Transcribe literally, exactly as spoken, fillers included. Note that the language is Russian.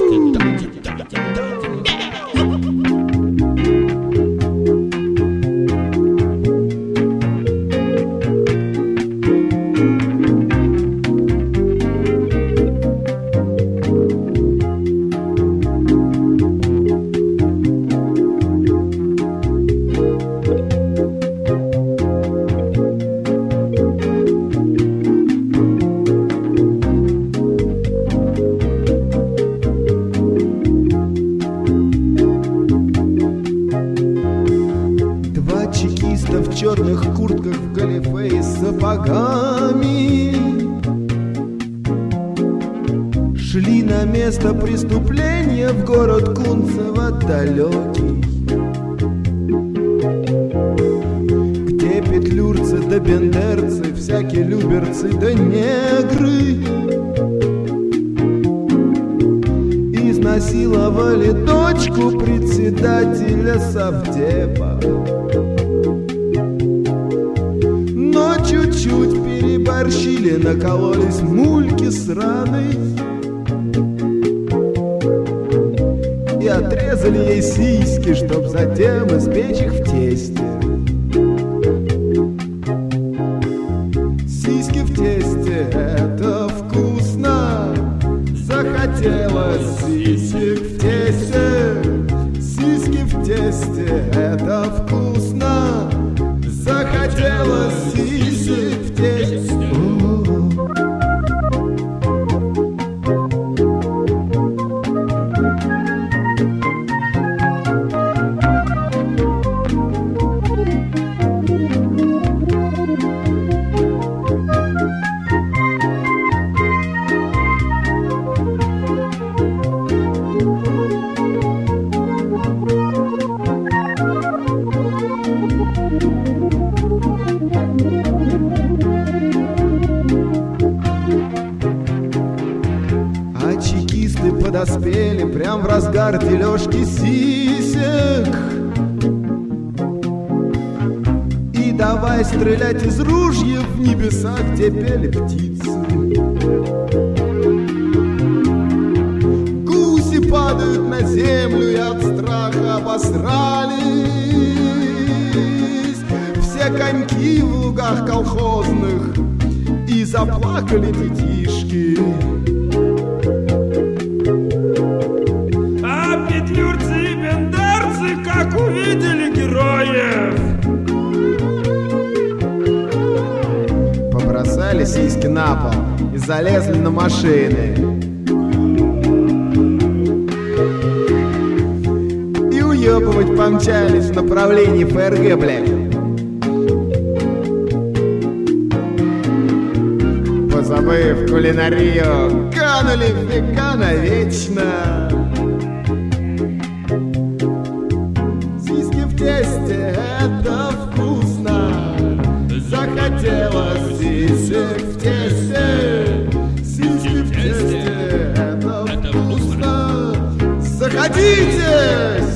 В черных куртках, в галифе и с сапогами шли на место преступления в город Кунцево далекий, где петлюрцы да бендерцы, всякие люберцы да негры изнасиловали дочку председателя совдепа. Чуть переборщили, накололись мульки сраной и отрезали ей сиськи, чтоб затем испечь их в тесте. Сиськи в тесте — это вкусно. Захотелось сисек в тесте. Сиськи в тесте — это вкусно. Захотелось сисек в тесте. Подоспели прям в разгар дележки сисек и давай стрелять из ружьев в небеса, где пели птицы. Гуси падают на землю и от страха обосрались. Все коньки в лугах колхозных и заплакали детишки. Как увидели героев, побросали сиськи на пол и залезли на машины. И уебывать помчались в направлении ФРГ, блядь. Позабыв кулинарию, канули в века навечно. Это вкусно. Захотелось сисек в тесте. Сиськи в тесте — это вкусно. Заходите!